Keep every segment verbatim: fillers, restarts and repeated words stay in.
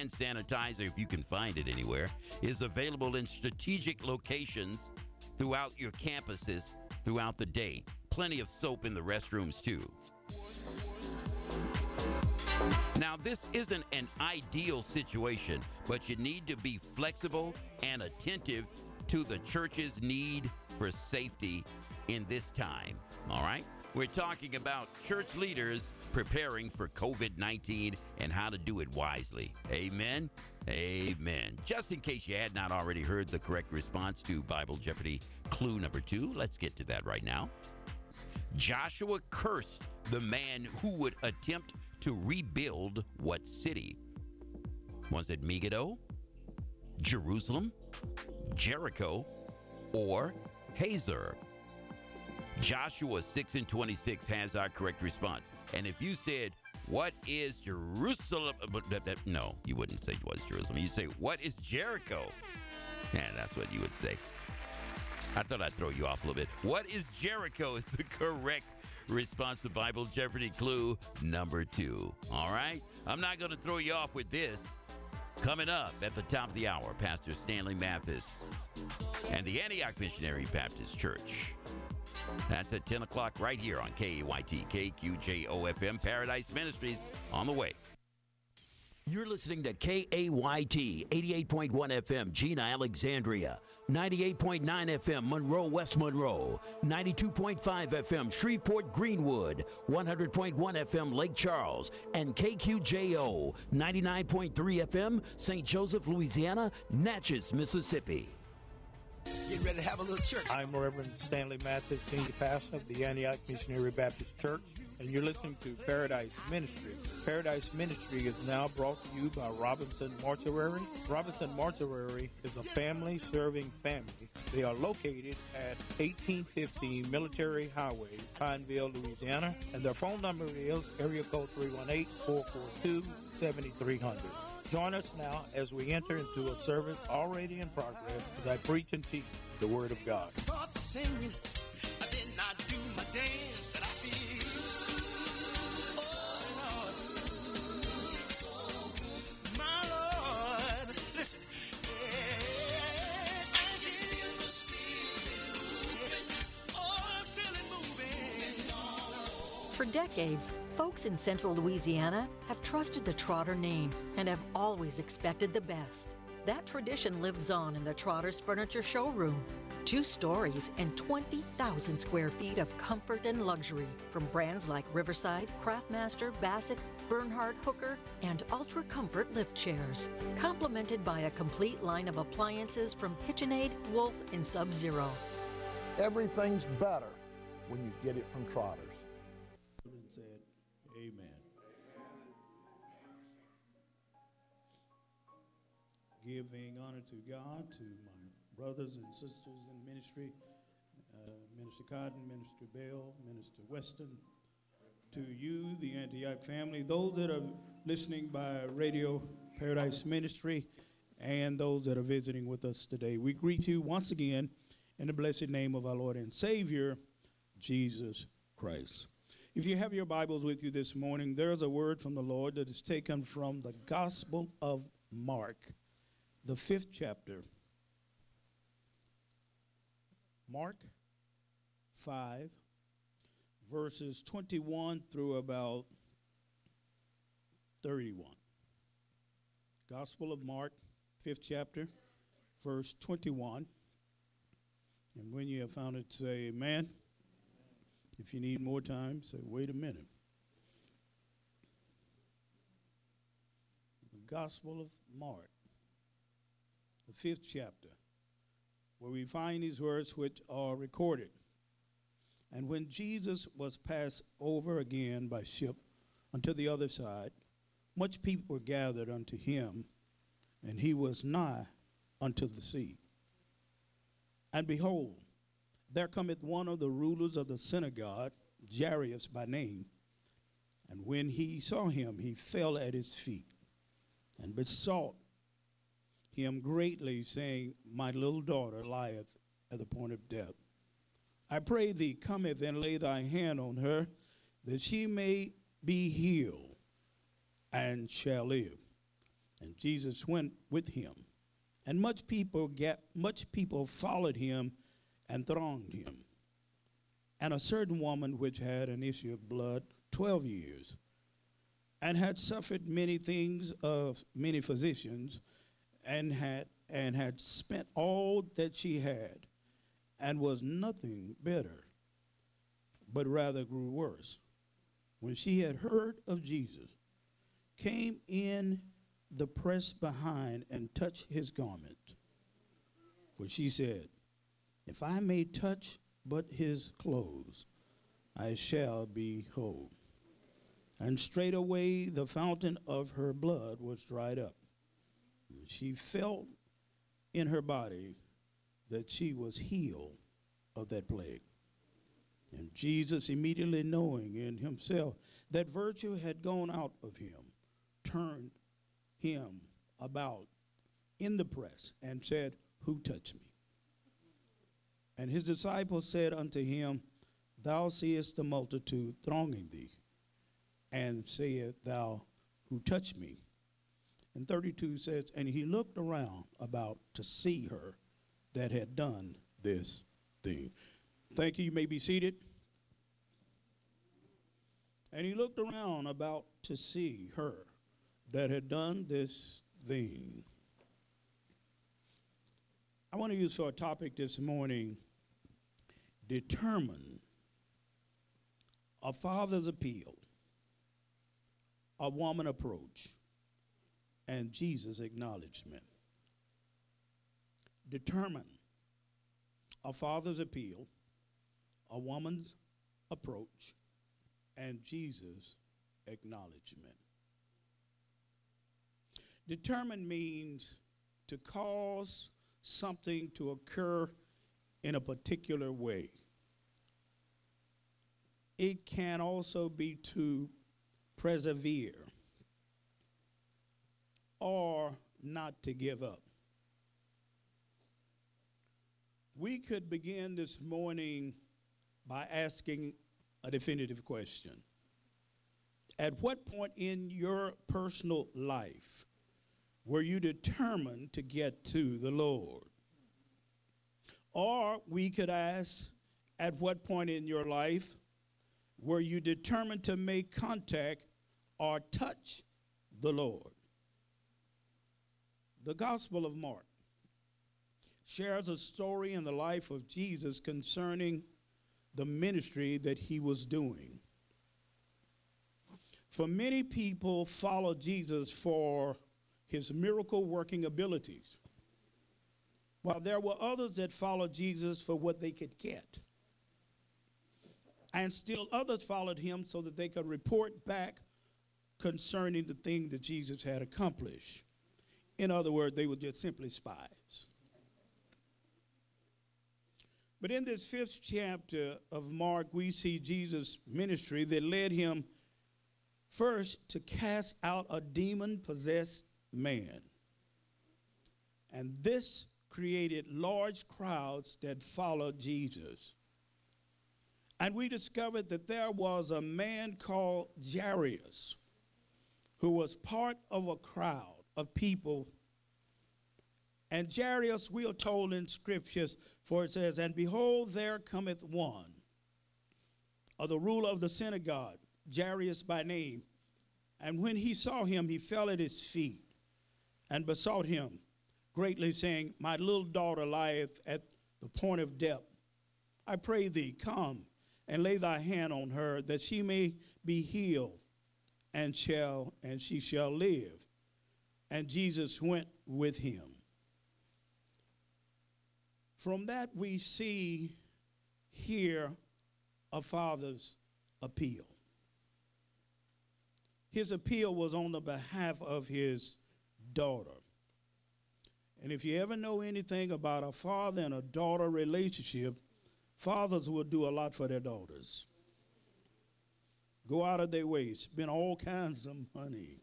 hand sanitizer, if you can find it anywhere, is available in strategic locations throughout your campuses throughout the day. Plenty of soap in the restrooms, too. Now, this isn't an ideal situation, but you need to be flexible and attentive to the church's need for safety in this time. All right? We're talking about church leaders preparing for COVID nineteen and how to do it wisely. Amen? Amen. Just in case you had not already heard the correct response to Bible Jeopardy clue number two, let's get to that right now. Joshua cursed the man who would attempt to rebuild what city? Was it Megiddo, Jerusalem, Jericho, or Hazor? Joshua six and twenty-six has our correct response. And if you said, what is Jerusalem? No, you wouldn't say what is Jerusalem. You say, what is Jericho? Yeah, that's what you would say. I thought I'd throw you off a little bit. What is Jericho is the correct response to Bible Jeopardy clue number two. All right? I'm not going to throw you off with this. Coming up at the top of the hour, Pastor Stanley Mathis and the Antioch Missionary Baptist Church. That's at ten o'clock right here on K A Y T, K Q J O F M, Paradise Ministries, on the way. You're listening to K A Y T, eighty-eight point one F M, Gina, Alexandria, ninety-eight point nine F M, Monroe, West Monroe, ninety-two point five F M, Shreveport, Greenwood, one hundred point one F M, Lake Charles, and K Q J O, ninety-nine point three F M, Saint Joseph, Louisiana, Natchez, Mississippi. Get ready to have a little church. I'm Reverend Stanley Mathis, Senior Pastor of the Antioch Missionary Baptist Church, and you're listening to Paradise Ministry. Paradise Ministry is now brought to you by Robinson Mortuary. Robinson Mortuary is a family-serving family. They are located at eighteen fifteen Military Highway, Pineville, Louisiana, and their phone number is area code three one eight, four four two, seven three zero zero. Join us now as we enter into a service already in progress as I preach and teach the Word of God. Start singing, I did not do my dance, and I feel, oh Lord, my Lord, listen, yeah, I can feel the Spirit moving, oh, I feel it moving. For decades, folks in central Louisiana have trusted the Trotter name and have always expected the best. That tradition lives on in the Trotter's Furniture Showroom. Two stories and twenty thousand square feet of comfort and luxury from brands like Riverside, Craftmaster, Bassett, Bernhard, Hooker, and Ultra Comfort lift chairs, complemented by a complete line of appliances from KitchenAid, Wolf, and Sub-Zero. Everything's better when you get it from Trotters. Said, amen. Giving honor to God, to my brothers and sisters in ministry, uh, Minister Cotton, Minister Bell, Minister Weston, to you, the Antioch family, those that are listening by radio, Paradise Ministry, and those that are visiting with us today. We greet you once again in the blessed name of our Lord and Savior, Jesus Christ. If you have your Bibles with you this morning, there's a word from the Lord that is taken from the Gospel of Mark, the fifth chapter. Mark five, verses twenty-one through about thirty-one. Gospel of Mark, fifth chapter, verse twenty-one. And when you have found it, say amen. If you need more time, say, wait a minute. The Gospel of Mark, the fifth chapter, where we find these words which are recorded. And when Jesus was passed over again by ship unto the other side, much people were gathered unto him, and he was nigh unto the sea. And behold, there cometh one of the rulers of the synagogue, Jairus by name. And when he saw him, he fell at his feet and besought him greatly, saying, My little daughter lieth at the point of death. I pray thee, cometh and lay thy hand on her, that she may be healed and shall live. And Jesus went with him. And much people get much people followed him and thronged him. And a certain woman which had an issue of blood twelve years, and had suffered many things of many physicians, and had and had spent all that she had, and was nothing better, but rather grew worse. When she had heard of Jesus, came in the press behind and touched his garment. For she said, if I may touch but his clothes, I shall be whole. And straightway the fountain of her blood was dried up. And she felt in her body that she was healed of that plague. And Jesus, immediately knowing in himself that virtue had gone out of him, turned him about in the press and said, who touched me? And his disciples said unto him, thou seest the multitude thronging thee, and sayest thou, who touched me? And thirty-two says, and he looked around about to see her that had done this thing. Thank you. You may be seated. And he looked around about to see her that had done this thing. I want to use for a topic this morning, determine a father's appeal, a woman approach, and Jesus' acknowledgement. Determine a father's appeal, a woman's approach, and Jesus' acknowledgement. Determine means to cause something to occur in a particular way. It can also be to persevere or not to give up. We could begin this morning by asking a definitive question. At what point in your personal life were you determined to get to the Lord? Or we could ask, at what point in your life were you determined to make contact or touch the Lord? The Gospel of Mark shares a story in the life of Jesus concerning the ministry that he was doing. For many people followed Jesus for his miracle working abilities, while there were others that followed Jesus for what they could get. And still others followed him so that they could report back concerning the thing that Jesus had accomplished. In other words, they were just simply spies. But in this fifth chapter of Mark, we see Jesus' ministry that led him first to cast out a demon-possessed man. And this created large crowds that followed Jesus. And we discovered that there was a man called Jairus who was part of a crowd of people. And Jairus, we are told in scriptures, for it says, and behold, there cometh one of the ruler of the synagogue, Jairus by name. And when he saw him, he fell at his feet and besought him greatly, saying, my little daughter lieth at the point of death. I pray thee, come and lay thy hand on her, that she may be healed, and shall and she shall live. And Jesus went with him. From that we see here a father's appeal. His appeal was on the behalf of his daughter. And if you ever know anything about a father and a daughter relationship, fathers will do a lot for their daughters. Go out of their way, spend all kinds of money,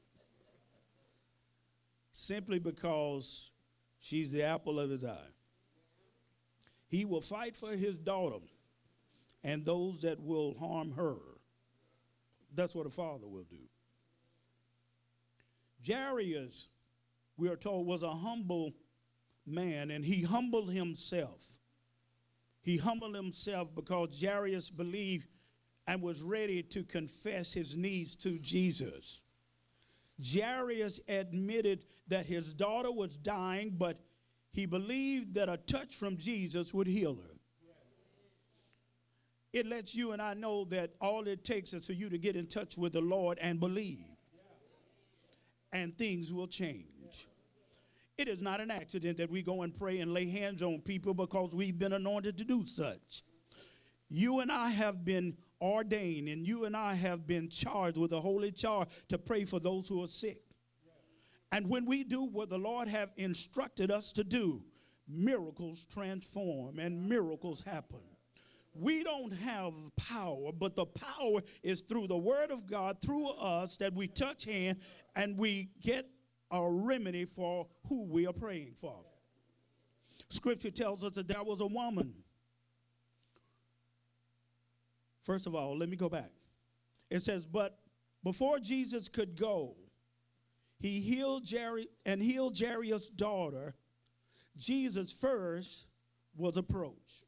simply because she's the apple of his eye. He will fight for his daughter and those that will harm her. That's what a father will do. Jairus we are told, was a humble man, and he humbled himself. He humbled himself because Jairus believed and was ready to confess his needs to Jesus. Jairus admitted that his daughter was dying, but he believed that a touch from Jesus would heal her. It lets you and I know that all it takes is for you to get in touch with the Lord and believe, and things will change. It is not an accident that we go and pray and lay hands on people because we've been anointed to do such. You and I have been ordained, and you and I have been charged with a holy charge to pray for those who are sick. And when we do what the Lord have instructed us to do, miracles transform and miracles happen. We don't have power, but the power is through the word of God, through us, that we touch hand and we get a remedy for who we are praying for. Scripture tells us that there was a woman. First of all, let me go back. It says, but before Jesus could go, he healed Jerry and healed Jairus' daughter. Jesus first was approached.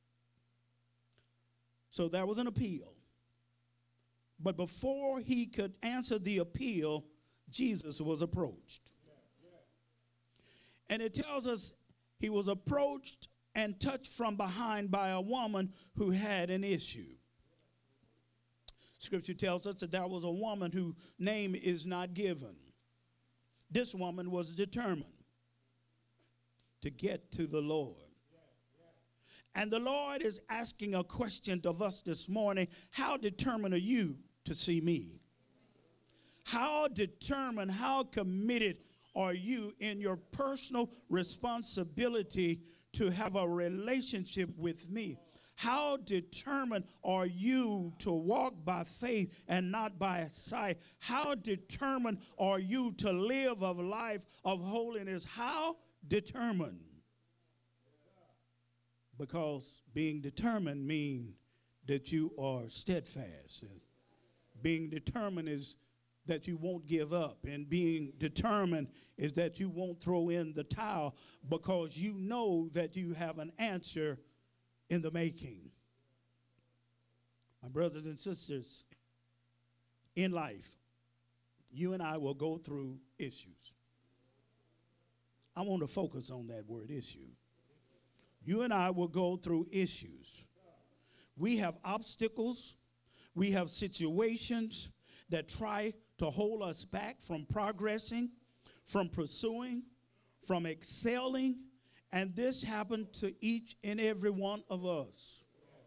So there was an appeal. But before he could answer the appeal, Jesus was approached. And it tells us he was approached and touched from behind by a woman who had an issue. Scripture tells us that there was a woman whose name is not given. This woman was determined to get to the Lord. And the Lord is asking a question of us this morning. How determined are you to see me? How determined, how committed are you in your personal responsibility to have a relationship with me? How determined are you to walk by faith and not by sight? How determined are you to live a life of holiness? How determined? Because being determined means that you are steadfast. Being determined is that you won't give up. And being determined is that you won't throw in the towel because you know that you have an answer in the making. My brothers and sisters, in life, you and I will go through issues. I want to focus on that word, issue. You and I will go through issues. We have obstacles. We have situations that try to hold us back from progressing, from pursuing, from excelling. And this happened to each and every one of us.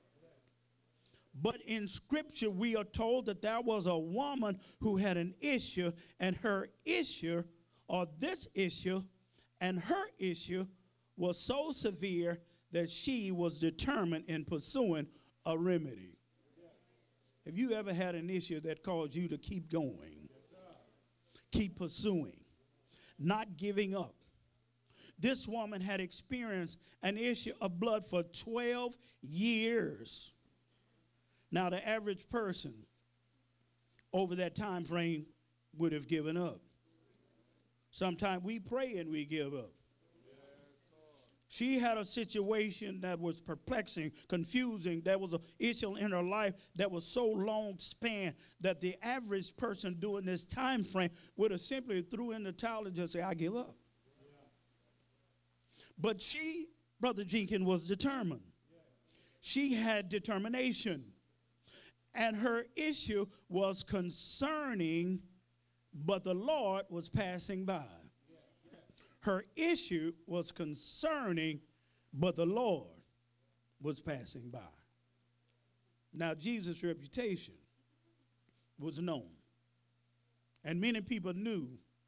But in Scripture, we are told that there was a woman who had an issue, and her issue, or this issue, and her issue was so severe that she was determined in pursuing a remedy. Have you ever had an issue that caused you to keep going, keep pursuing, not giving up? This woman had experienced an issue of blood for twelve years. Now, the average person over that time frame would have given up. Sometimes we pray and we give up. She had a situation that was perplexing, confusing. There was an issue in her life that was so long span that the average person during this time frame would have simply threw in the towel and just say, I give up. But she, Brother Jenkins, was determined. She had determination. And her issue was concerning, but the Lord was passing by. Her issue was concerning, but the Lord was passing by. Now, Jesus' reputation was known, and many people knew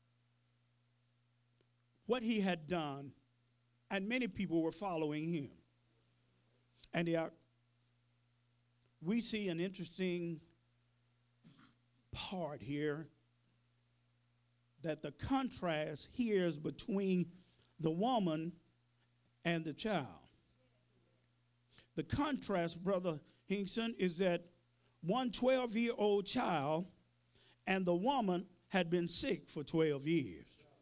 what he had done, and many people were following him. And they are, we see an interesting part here, that the contrast here is between the woman and the child. The contrast, Brother Hinkson, is that one twelve-year-old child and the woman had been sick for twelve years.